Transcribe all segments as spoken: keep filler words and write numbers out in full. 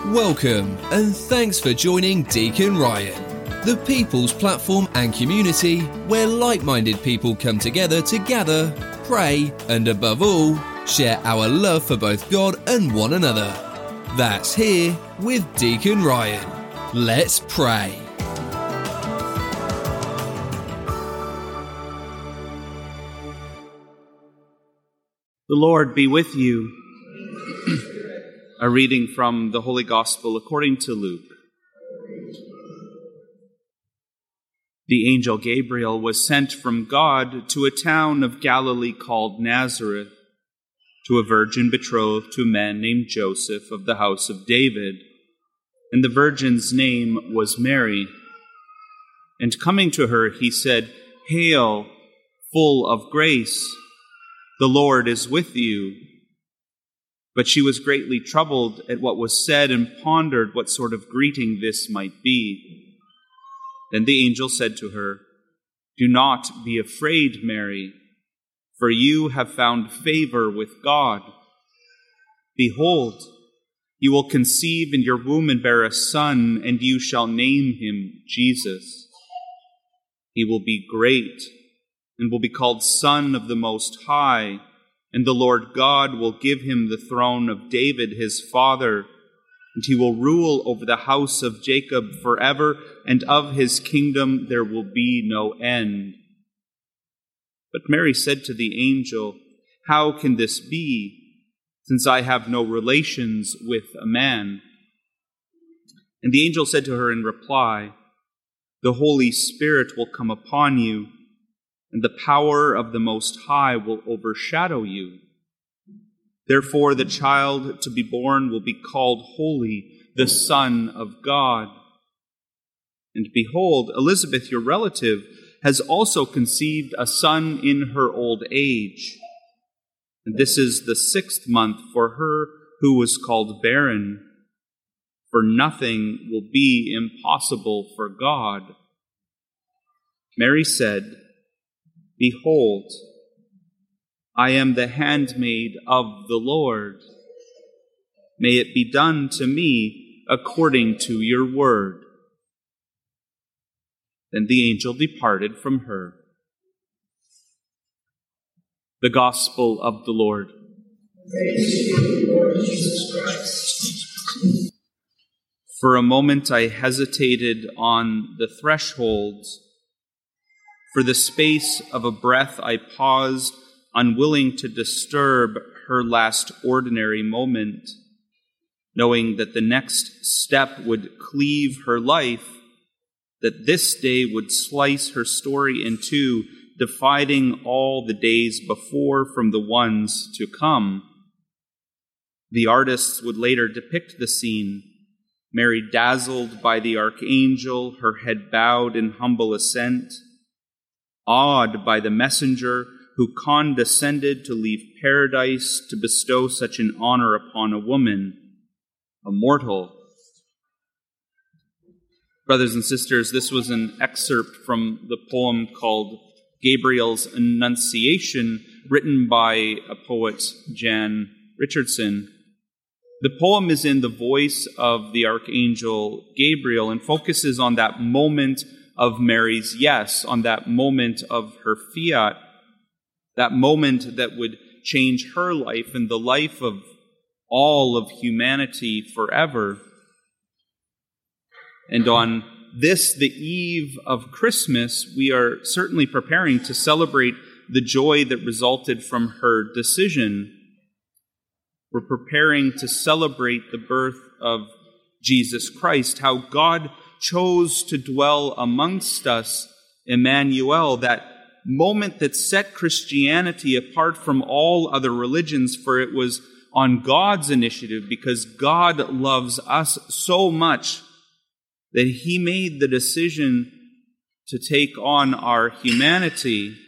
Welcome, and thanks for joining Deacon Ryan, the people's platform and community where like-minded people come together to gather, pray, and above all, share our love for both God and one another. That's here with Deacon Ryan. Let's pray. The Lord be with you. A reading from the Holy Gospel according to Luke. The angel Gabriel was sent from God to a town of Galilee called Nazareth, to a virgin betrothed to a man named Joseph of the house of David, and the virgin's name was Mary. And coming to her, he said, "Hail, full of grace, the Lord is with you." But she was greatly troubled at what was said and pondered what sort of greeting this might be. Then the angel said to her, "Do not be afraid, Mary, for you have found favor with God. Behold, you will conceive in your womb and bear a son, and you shall name him Jesus. He will be great and will be called Son of the Most High, and the Lord God will give him the throne of David his father, and he will rule over the house of Jacob forever, and of his kingdom there will be no end." But Mary said to the angel, "How can this be, since I have no relations with a man?" And the angel said to her in reply, "The Holy Spirit will come upon you, and the power of the Most High will overshadow you. Therefore the child to be born will be called Holy, the Son of God. And behold, Elizabeth, your relative, has also conceived a son in her old age. And this is the sixth month for her who was called barren. For nothing will be impossible for God." Mary said, "Behold, I am the handmaid of the Lord. May it be done to me according to your word." Then the angel departed from her. The Gospel of the Lord. Praise to you, Lord Jesus Christ. For a moment I hesitated on the threshold. For the space of a breath I paused, unwilling to disturb her last ordinary moment, knowing that the next step would cleave her life, that this day would slice her story in two, dividing all the days before from the ones to come. The artists would later depict the scene, Mary dazzled by the archangel, her head bowed in humble assent, awed by the messenger who condescended to leave paradise to bestow such an honor upon a woman, a mortal. Brothers and sisters, this was an excerpt from the poem called Gabriel's Annunciation, written by a poet, Jan Richardson. The poem is in the voice of the archangel Gabriel and focuses on that moment of Mary's yes, on that moment of her fiat, that moment that would change her life and the life of all of humanity forever. And on this, the eve of Christmas, we are certainly preparing to celebrate the joy that resulted from her decision. We're preparing to celebrate the birth of Jesus Christ, how God chose to dwell amongst us, Emmanuel, that moment that set Christianity apart from all other religions, for it was on God's initiative, because God loves us so much that he made the decision to take on our humanity.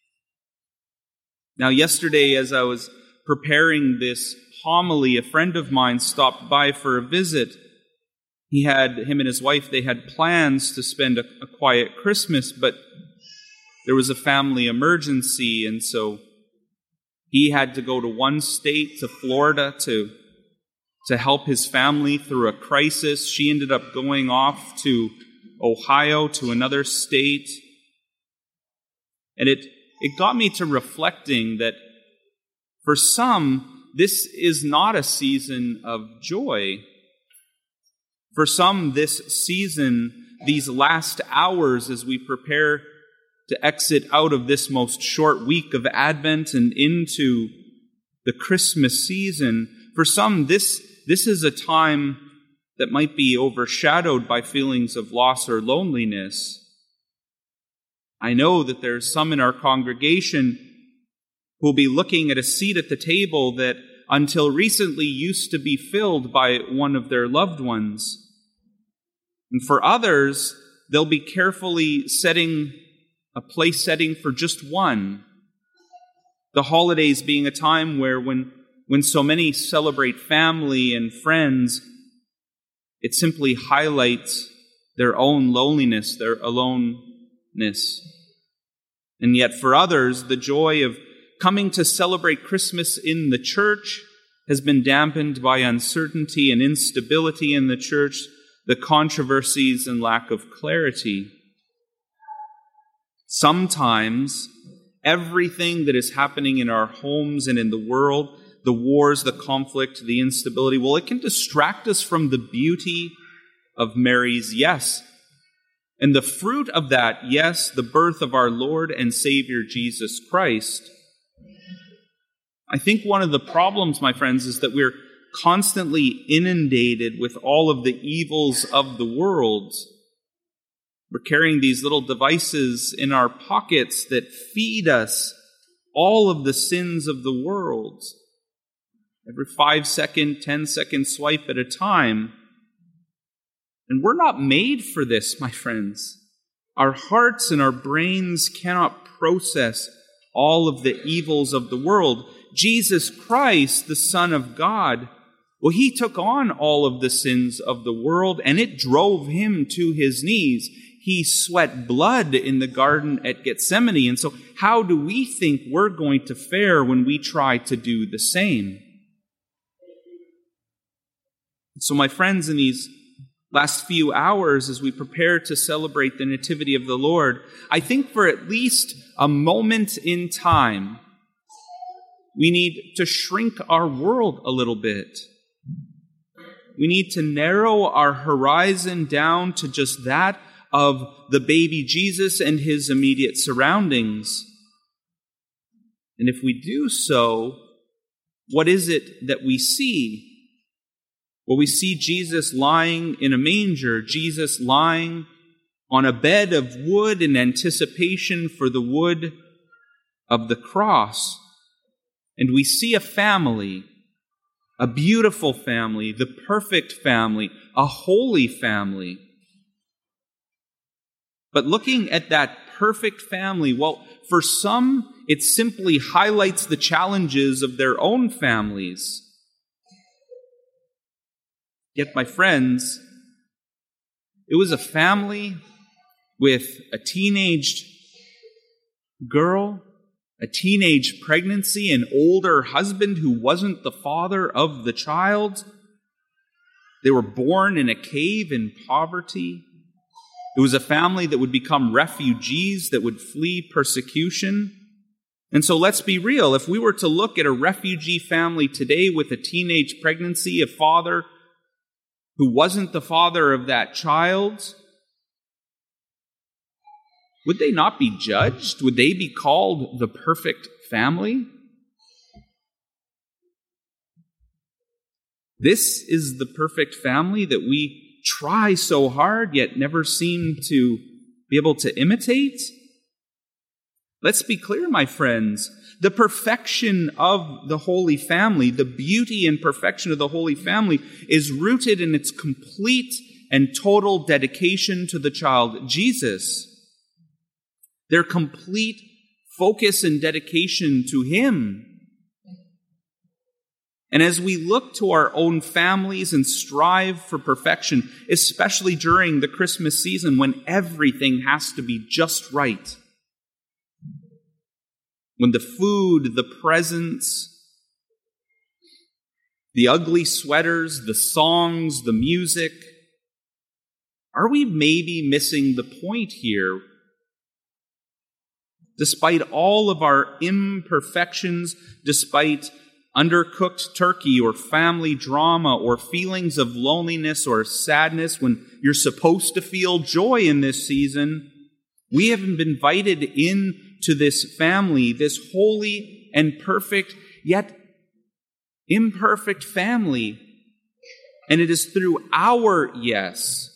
Now, yesterday, as I was preparing this homily, a friend of mine stopped by for a visit. He had, him and his wife, they had plans to spend a, a quiet Christmas, but there was a family emergency, and so he had to go to one state, to Florida, to to help his family through a crisis. She ended up going off to Ohio, to another state. And it, it got me to reflecting that for some, this is not a season of joy. For some, this season, these last hours as we prepare to exit out of this most short week of Advent and into the Christmas season, for some, this, this is a time that might be overshadowed by feelings of loss or loneliness. I know that there's some in our congregation who will be looking at a seat at the table that until recently used to be filled by one of their loved ones. And for others, they'll be carefully setting a place setting for just one. The holidays being a time where when, when so many celebrate family and friends, it simply highlights their own loneliness, their aloneness. And yet for others, the joy of coming to celebrate Christmas in the church has been dampened by uncertainty and instability in the church, the controversies and lack of clarity. Sometimes everything that is happening in our homes and in the world, the wars, the conflict, the instability, well, it can distract us from the beauty of Mary's yes. And the fruit of that yes, the birth of our Lord and Savior Jesus Christ. I think one of the problems, my friends, is that we're constantly inundated with all of the evils of the world. We're carrying these little devices in our pockets that feed us all of the sins of the world. Every five second, ten second swipe at a time. And we're not made for this, my friends. Our hearts and our brains cannot process all of the evils of the world. Jesus Christ, the Son of God, well, he took on all of the sins of the world, and it drove him to his knees. He sweat blood in the garden at Gethsemane. And so how do we think we're going to fare when we try to do the same? So, my friends, in these last few hours, as we prepare to celebrate the Nativity of the Lord, I think for at least a moment in time, we need to shrink our world a little bit. We need to narrow our horizon down to just that of the baby Jesus and his immediate surroundings. And if we do so, what is it that we see? Well, we see Jesus lying in a manger, Jesus lying on a bed of wood in anticipation for the wood of the cross. And we see a family, a beautiful family, the perfect family, a holy family. But looking at that perfect family, well, for some, it simply highlights the challenges of their own families. Yet, my friends, it was a family with a teenage girl, a teenage pregnancy, an older husband who wasn't the father of the child. They were born in a cave in poverty. It was a family that would become refugees, that would flee persecution. And so let's be real. If we were to look at a refugee family today with a teenage pregnancy, a father who wasn't the father of that child, would they not be judged? Would they be called the perfect family? This is the perfect family that we try so hard yet never seem to be able to imitate. Let's be clear, my friends. The perfection of the Holy Family, the beauty and perfection of the Holy Family is rooted in its complete and total dedication to the child Jesus. Their complete focus and dedication to Him. And as we look to our own families and strive for perfection, especially during the Christmas season when everything has to be just right, when the food, the presents, the ugly sweaters, the songs, the music. Are we maybe missing the point here? Despite all of our imperfections, despite undercooked turkey or family drama or feelings of loneliness or sadness when you're supposed to feel joy in this season, we have been invited into this family, this holy and perfect, yet imperfect family. And it is through our yes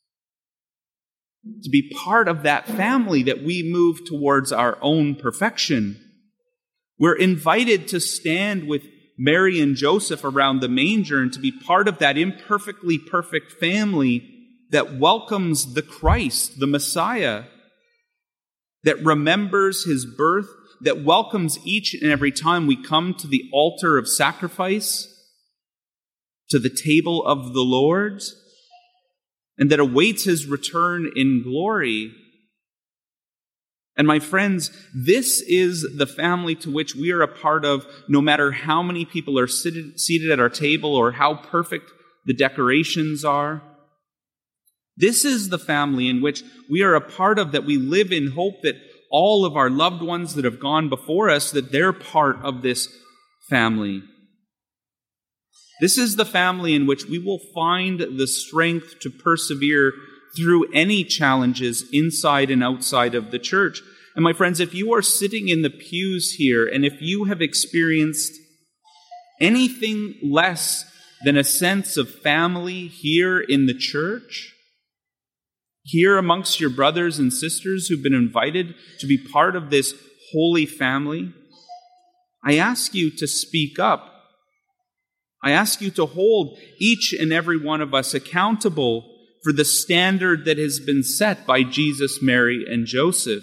to be part of that family that we move towards our own perfection. We're invited to stand with Mary and Joseph around the manger and to be part of that imperfectly perfect family that welcomes the Christ, the Messiah, that remembers his birth, that welcomes each and every time we come to the altar of sacrifice, to the table of the Lord, and that awaits his return in glory. And my friends, this is the family to which we are a part of, no matter how many people are seated, seated at our table or how perfect the decorations are. This is the family in which we are a part of, that we live in hope that all of our loved ones that have gone before us, that they're part of this family. This is the family in which we will find the strength to persevere through any challenges inside and outside of the church. And my friends, if you are sitting in the pews here, and if you have experienced anything less than a sense of family here in the church, here amongst your brothers and sisters who've been invited to be part of this holy family, I ask you to speak up. I ask you to hold each and every one of us accountable for the standard that has been set by Jesus, Mary, and Joseph.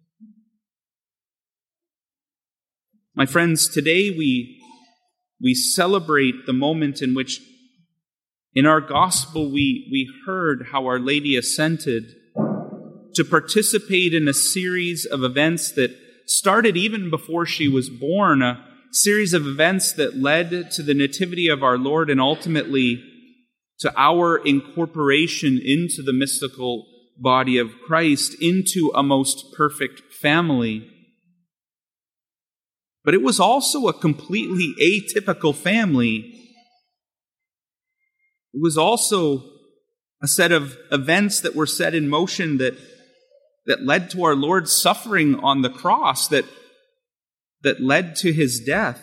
My friends, today we, we celebrate the moment in which in our gospel we, we heard how Our Lady assented to participate in a series of events that started even before she was born, a series of events that led to the nativity of our Lord and ultimately to our incorporation into the mystical body of Christ, into a most perfect family. But it was also a completely atypical family. It was also a set of events that were set in motion that, that led to our Lord's suffering on the cross, that that led to his death.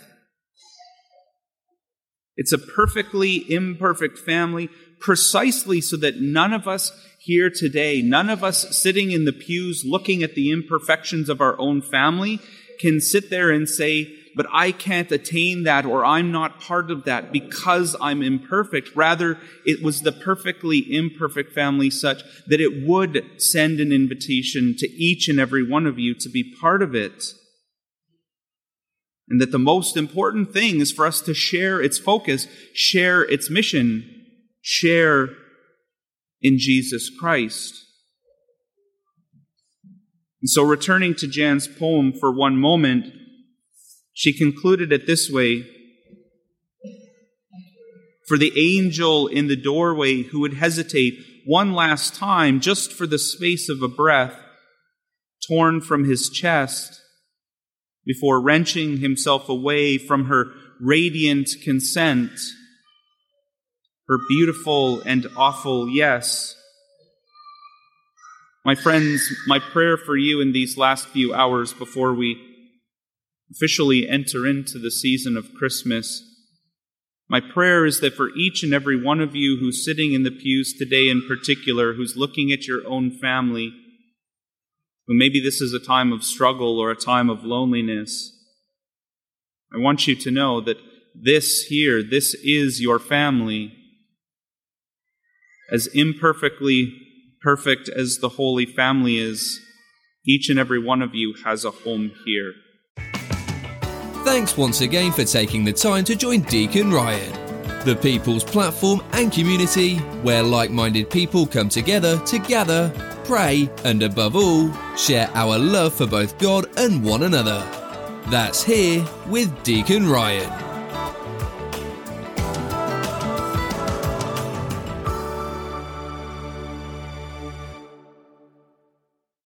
It's a perfectly imperfect family, precisely so that none of us here today, none of us sitting in the pews looking at the imperfections of our own family, can sit there and say, but I can't attain that, or I'm not part of that because I'm imperfect. Rather, it was the perfectly imperfect family such that it would send an invitation to each and every one of you to be part of it. And that the most important thing is for us to share its focus, share its mission, share in Jesus Christ. And so returning to Jan's poem for one moment, she concluded it this way: for the angel in the doorway who would hesitate one last time just for the space of a breath torn from his chest, before wrenching himself away from her radiant consent, her beautiful and awful yes. My friends, my prayer for you in these last few hours before we officially enter into the season of Christmas, my prayer is that for each and every one of you who's sitting in the pews today in particular, who's looking at your own family, who maybe this is a time of struggle or a time of loneliness, I want you to know that this here, this is your family. As imperfectly perfect as the Holy Family is, each and every one of you has a home here. Thanks once again for taking the time to join Deacon Ryan, the people's platform and community where like-minded people come together to gather, pray, and above all, share our love for both God and one another. That's Here with Deacon Ryan.